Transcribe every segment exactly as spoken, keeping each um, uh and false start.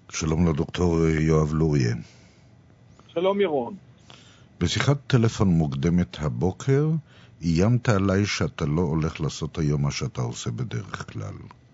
שלום לדוקטור יואב לוריה. שלום ירון. בשיחת טלפון מוקדמת הבוקר, איימת עליי שאתה לא הולך לעשות היום מה שאתה עושה בדרך כלל.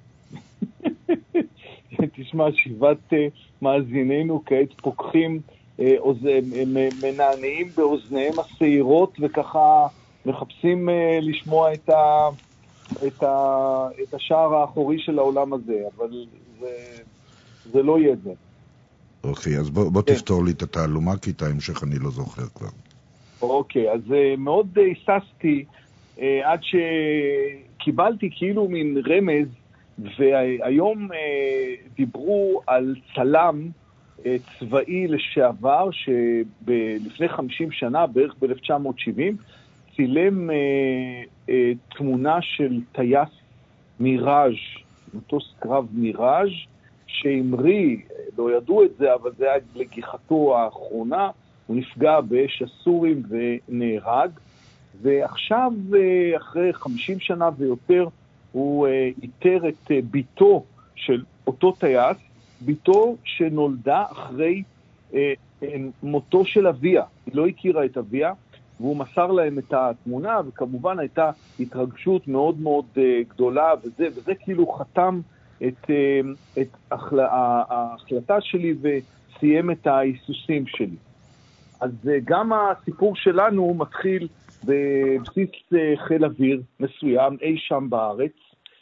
תשמע, שבעת מאזיננו כעת פוקחים, מנענעים באוזניהם השעירות, וככה מחפשים לשמוע את, ה, את, ה, את השער האחורי של העולם הזה, אבל זה, זה לא יהיה זה. אוקיי, אז בוא, בוא תפתור לי את התעלומה, כי את ההמשך אני לא זוכר כבר. אוקיי, אז מאוד היססתי עד שקיבלתי כאילו מין רמז, והיום דיברו על צלם צבאי לשעבר, שלפני חמישים שנה, בערך ב-אלף תשע מאות שבעים, צילם תמונה של טייס מיראז', מטוס קרב מיראז', שהמריא, לא ידעו את זה, אבל זה היה לגיחתו האחרונה, הוא נפגע באש הסורים ונהרג, ועכשיו, אחרי חמישים שנה ויותר, הוא איתר את ביתו של אותו טייס, ביתו שנולדה אחרי מותו של אביה. היא לא הכירה את אביה, והוא מסר להם את התמונה, וכמובן הייתה התרגשות מאוד מאוד גדולה, וזה, וזה כאילו חתם את, את ההחלטה שלי וסיים את ההיסוסים שלי. אז גם הסיפור שלנו מתחיל בבסיס חיל אוויר מסוים, אי שם בארץ,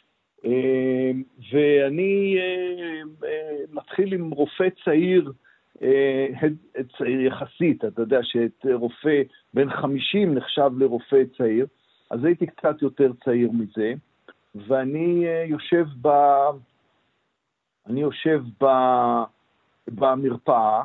ואני מתחיל עם רופא צעיר, צעיר יחסית, אתה יודע שרופא בן חמישים נחשב לרופא צעיר, אז הייתי קצת יותר צעיר מזה, ואני יושב ב... אני יושב ב... במרפאה,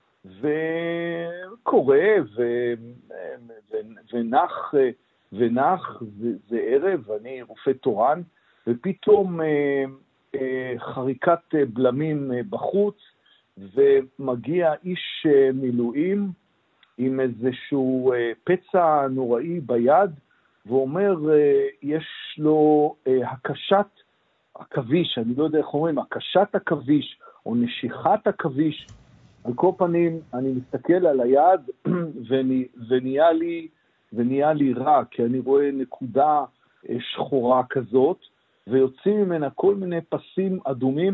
וקורא ו... ו... ונח, ונח, זה, זה ערב, אני רופא תורן, ופתאום אה, אה, חריקת בלמים בחוץ, ומגיע איש מילואים עם איזשהו אה, פצע נוראי ביד, ואומר, אה, יש לו אה, הקשת הכביש, אני לא יודע איך אומרים, הקשת הכביש, או נשיכת הכביש. על כל פנים, אני מסתכל על היד, ונהיה לי, ונהיה לי רע, כי אני רואה נקודה שחורה כזאת, ויוצאים ממנה כל מיני פסים אדומים,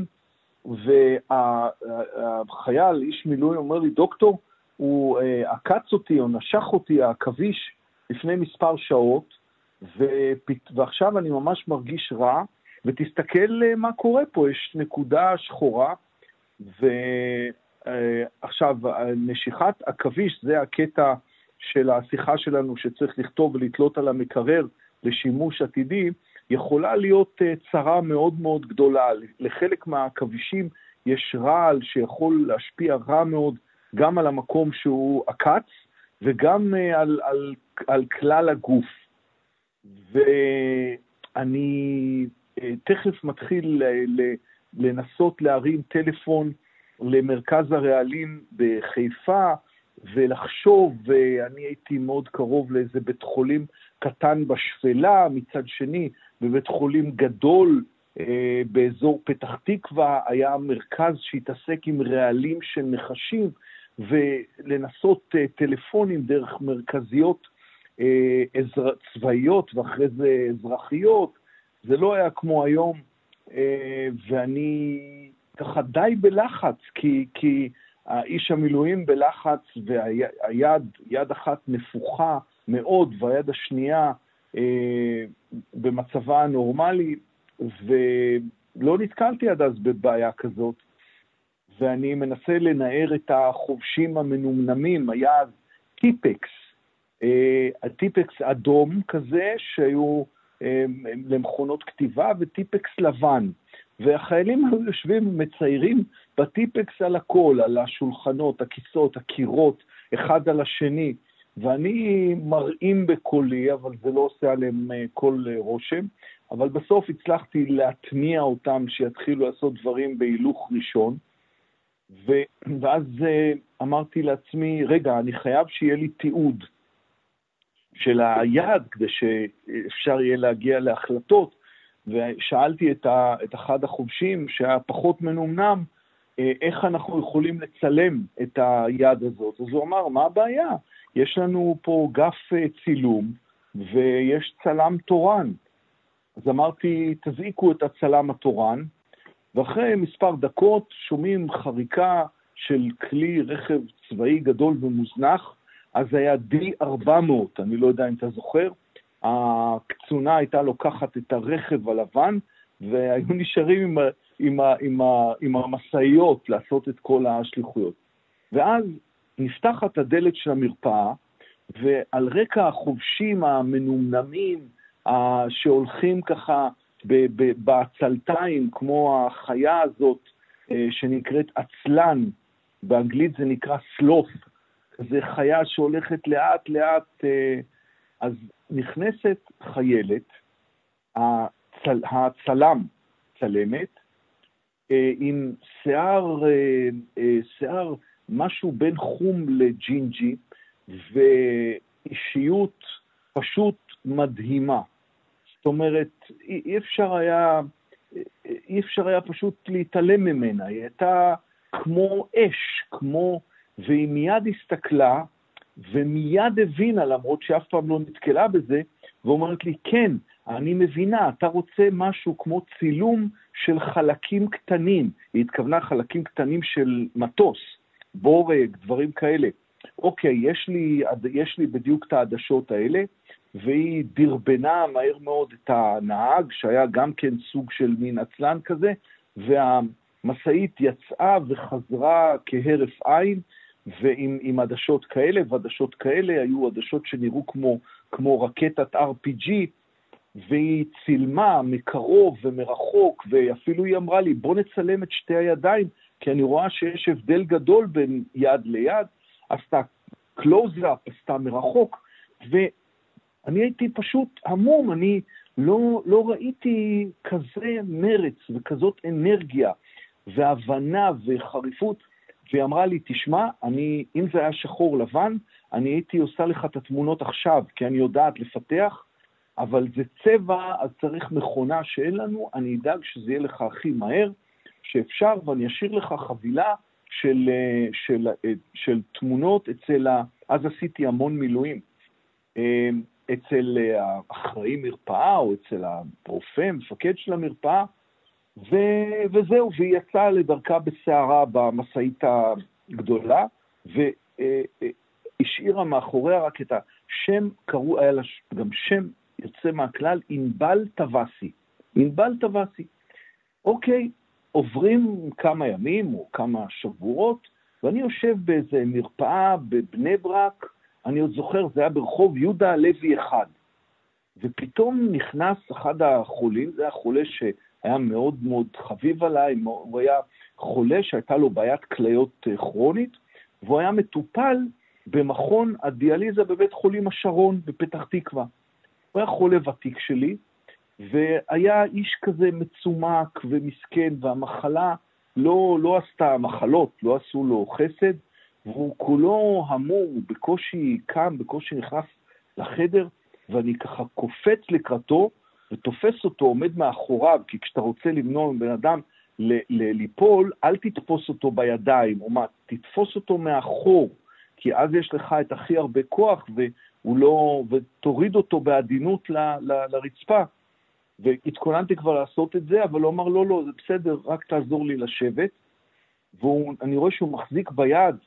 והחייל, איש מילואים, אומר לי, דוקטור, הוא עקץ אותי או נשך אותי הכביש לפני מספר שעות, ועכשיו אני ממש מרגיש רע, ותסתכל מה קורה פה, יש נקודה שחורה, ועכשיו, נשיכת הכביש, זה הקטע של השיחה שלנו שצריך לכתוב ולתלות על המקרר לשימוש עתידי, יכולה להיות צרה מאוד מאוד גדולה. לחלק מהכבישים יש רעל שיכול להשפיע רע מאוד גם על המקום שהוא עקץ, וגם על, על, על כלל הגוף. ואני תכף מתחיל לנסות להרים טלפון למרכז הרעלים בחיפה, ולחשוב, ואני הייתי מאוד קרוב לאיזה בית חולים קטן בשפלה, מצד שני, בבית חולים גדול, אה, באזור פתח תקווה, היה מרכז שהתעסק עם רעלים של נחשים, ולנסות אה, טלפונים דרך מרכזיות אה, אזר... צבאיות, ואחרי זה אזרחיות, זה לא היה כמו היום, אה, ואני ככה די בלחץ, כי, כי האיש המילואים בלחץ, והיד, יד אחת נפוחה מאוד, והיד השנייה אה, במצבה הנורמלי, ולא נתקלתי עד אז בבעיה כזאת, ואני מנסה לנער את החובשים המנומנמים, היה טיפקס, אה, הטיפקס אדום כזה, שהיו אה, למכונות כתיבה, וטיפקס לבן, והחיילים היו יושבים מציירים בטיפקס על הכל, על השולחנות, הכיסאות, הקירות, אחד על השני, ואני מראים בקולי, אבל זה לא עושה עליהם כל רושם, אבל בסוף הצלחתי להתניע אותם שיתחילו לעשות דברים בהילוך ראשון, ואז אמרתי לעצמי, רגע, אני חייב שיהיה לי תיעוד של היד, כדי שאפשר יהיה להגיע להחלטות, ושאלתי את, ה, את אחד החובשים שהיה פחות מנומנם, איך אנחנו יכולים לצלם את היד הזאת. אז הוא אמר, מה הבעיה? יש לנו פה גף צילום, ויש צלם תורן. אז אמרתי, תזעיקו את הצלם התורן, ואחרי מספר דקות שומעים חריקה של כלי רכב צבאי גדול ומוזנח, אז היה די ארבע מאות, אני לא יודע אם אתה זוכר, הקצונה הייתה לוקחת את הרכב הלבן, והיו נשארים עם, עם, עם, עם המסעיות לעשות את כל השליחויות. ואז נפתחת הדלת של המרפאה, ועל רקע החובשים המנומנמים, שהולכים ככה בעצלתיים, כמו החיה הזאת שנקראת עצלן, באנגלית זה נקרא סלוף, זה חיה שהולכת לאט לאט, אז נכנסת חיילת, הצל, הצלם צלמת, עם שיער, שיער משהו בין חום לג'ינג'י, ואישיות פשוט מדהימה. זאת אומרת, אי אפשר היה, אי אפשר היה פשוט להתעלם ממנה. היא הייתה כמו אש, כמו, והיא מיד הסתכלה, ומיד הבינה, למרות שאף פעם לא נתקלה בזה, ואומרת לי, כן, אני מבינה, אתה רוצה משהו כמו צילום של חלקים קטנים. היא התכוונה חלקים קטנים של מטוס, בורג, דברים כאלה. אוקיי, יש לי, יש לי בדיוק את העדשות האלה, והיא דרבנה מהר מאוד את הנהג, שהיה גם כן סוג של מין עצלן כזה, והמסעית יצאה וחזרה כהרף עין, ועם עם עדשות כאלה, ועדשות כאלה היו עדשות שנראו כמו, כמו רקטת אר פי ג'י, והיא צילמה מקרוב ומרחוק, ואפילו היא אמרה לי, בוא נצלם את שתי הידיים, כי אני רואה שיש הבדל גדול בין יד ליד, עשתה קלוז-אפ, עשתה מרחוק, ואני הייתי פשוט המום, אני לא, לא ראיתי כזה מרץ וכזאת אנרגיה, והבנה וחריפות, והיא אמרה לי, תשמע, אני, אם זה היה שחור לבן, אני הייתי עושה לך את התמונות עכשיו, כי אני יודעת לפתח, אבל זה צבע, אז צריך מכונה שאין לנו, אני אדאג שזה יהיה לך הכי מהר, שאפשר, ואני אשאיר לך חבילה של, של, של, של תמונות אצל, אז עשיתי המון מילואים, אצל האחראי מרפאה, או אצל הרופא, מפקד של המרפאה, ו, וזהו, והיא יצאה לדרכה בסערה במסעית הגדולה, והשאירה מאחוריה רק את השם, קראו, היה לה גם שם יוצא מהכלל, אינבל טווסי. אינבל טווסי. אוקיי, עוברים כמה ימים או כמה שבועות, ואני יושב באיזה מרפאה בבני ברק, אני עוד זוכר, זה היה ברחוב יהודה הלוי אחד, ופתאום נכנס אחד החולים, זה היה חולה שהיה מאוד מאוד חביב עליי, הוא היה חולה שהייתה לו בעיית כליות כרונית, והוא היה מטופל במכון הדיאליזה בבית חולים השרון בפתח תקווה. הוא היה חולה ותיק שלי, והיה איש כזה מצומק ומסכן, והמחלה לא, לא עשתה, המחלות לא עשו לו חסד, והוא כולו המור, בקושי קם, בקושי נכנס לחדר, ואני ככה קופץ לקראתו, ותופס אותו, עומד מאחוריו, כי כשאתה רוצה למנוע מבן אדם ל- ל- ליפול, אל תתפוס אותו בידיים, או מה, תתפוס אותו מאחור, כי אז יש לך את הכי הרבה כוח, והוא לא, ותוריד אותו בעדינות ל, ל, לרצפה. והתכוננתי כבר לעשות את זה, אבל הוא אמר, לא, לא, זה בסדר, רק תעזור לי לשבת. ואני רואה שהוא מחזיק ביד,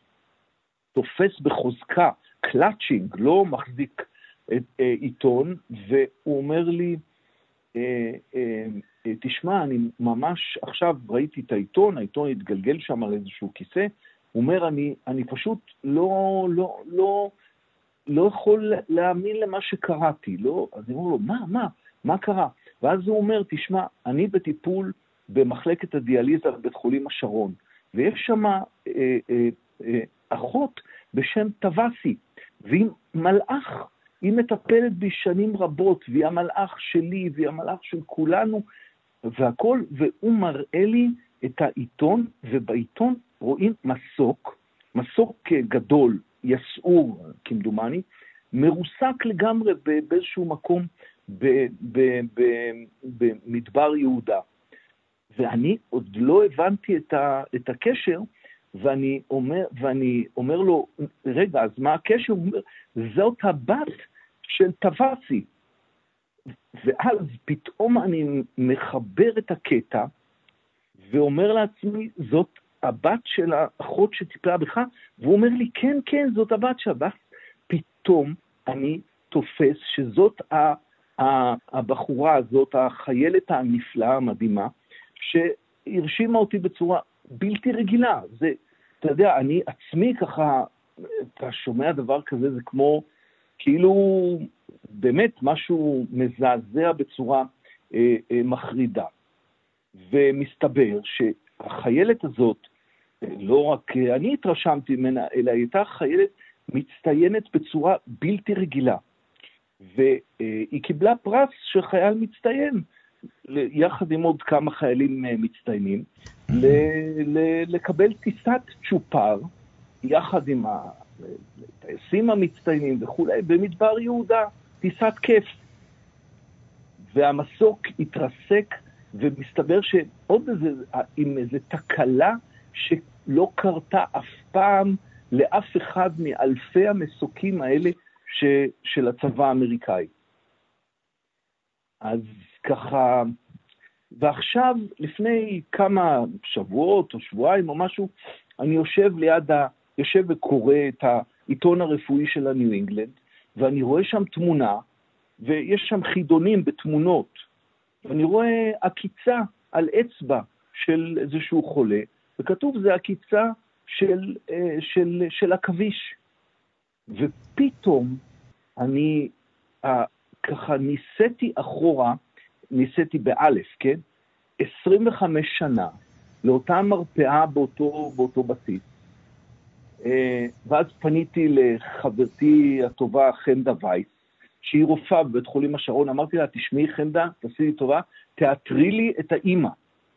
תופס בחוזקה, קלאצ'ינג, לא מחזיק את, אה, עיתון, והוא אומר לי, אה, אה, אה, תשמע, אני ממש עכשיו ראיתי את העיתון, העיתון התגלגל שם על איזשהו כיסא, הוא אומר, אני, אני פשוט לא, לא, לא, לא יכול להאמין למה שקראתי, לא, אז אני אומר לו, מה, מה, מה קרה? ואז הוא אומר, תשמע, אני בטיפול במחלקת הדיאליזה בבית חולים השרון, ויש שם אה, אה, אה, אחות בשם טווסי, והיא מלאך, היא מטפלת בי שנים רבות, והיא המלאך שלי, והיא המלאך של כולנו, והכל, והוא מראה לי את העיתון, ובעיתון רואים מסוק, מסוק גדול, יסעור, כמדומני, מרוסק לגמרי באיזשהו מקום במדבר יהודה. ואני עוד לא הבנתי את, ה, את הקשר, ואני אומר, ואני אומר לו, רגע, אז מה הקשר? הוא אומר, זאת הבת של טוואסי. ואז פתאום אני מחבר את הקטע, ואומר לעצמי, זאת הבת של האחות שטיפלה בך, והוא אומר לי, כן, כן, זאת הבת שלה. פתאום אני תופס שזאת הבחורה הזאת, החיילת הנפלאה, המדהימה, שהרשימה אותי בצורה בלתי רגילה. זה, אתה יודע, אני עצמי ככה, אתה שומע דבר כזה, זה כמו, כאילו, באמת משהו מזעזע בצורה אה, אה, מחרידה. ומסתבר שהחיילת הזאת, לא רק אני התרשמתי ממנה, אלא הייתה חיילת מצטיינת בצורה בלתי רגילה. והיא קיבלה פרס של חייל מצטיין, יחד עם עוד כמה חיילים מצטיינים, לקבל טיסת צ'ופר, יחד עם הטייסים המצטיינים וכולי, במדבר יהודה, טיסת כיף. והמסוק התרסק, ומסתבר שעוד איזה, עם איזו תקלה שלא קרתה אף פעם לאף אחד מאלפי המסוקים האלה ש, של הצבא האמריקאי. אז ככה, ועכשיו לפני כמה שבועות או שבועיים או משהו, אני יושב ליד ה... יושב וקורא את העיתון הרפואי של הניו אינגלנד, ואני רואה שם תמונה, ויש שם חידונים בתמונות, ואני רואה עקיצה על אצבע של איזשהו חולה, וכתוב זה עקיצה של, של, של הכביש. ופתאום אני ככה ניסיתי אחורה, ניסיתי באלף, כן? עשרים וחמש שנה, לאותה מרפאה באותו, באותו בסיס. ואז פניתי לחברתי הטובה חנדה וייס, שהיא רופאה בבית חולים השרון, אמרתי לה, תשמעי חנדה, תעשי לי טובה, תיאטרי לי את האמא.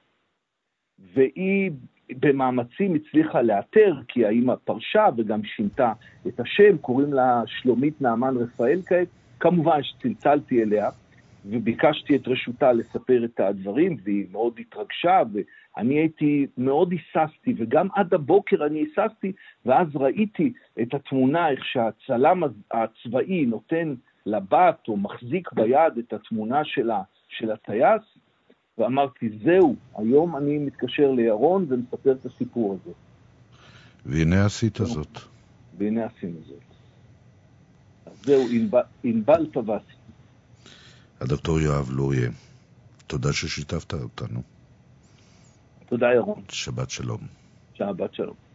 והיא במאמצים הצליחה לאתר, כי האמא פרשה וגם שינתה את השם, קוראים לה שלומית נעמן רפאל כעת, כמובן שצלצלתי אליה, וביקשתי את רשותה לספר את הדברים, והיא מאוד התרגשה, ואני הייתי, מאוד היססתי, וגם עד הבוקר אני היססתי, ואז ראיתי את התמונה, איך שהצלם הצבאי נותן לבת, או מחזיק ביד את התמונה שלה, של הטייס, ואמרתי, זהו, היום אני מתקשר לירון, ומספר את הסיפור הזה. והנה עשית זאת. והנה עשינו זאת. אז זהו, ענבל טוואסי. הדוקטור יואב לוריה, תודה ששיתפת אותנו. תודה ירון. שבת שלום. שבת שלום.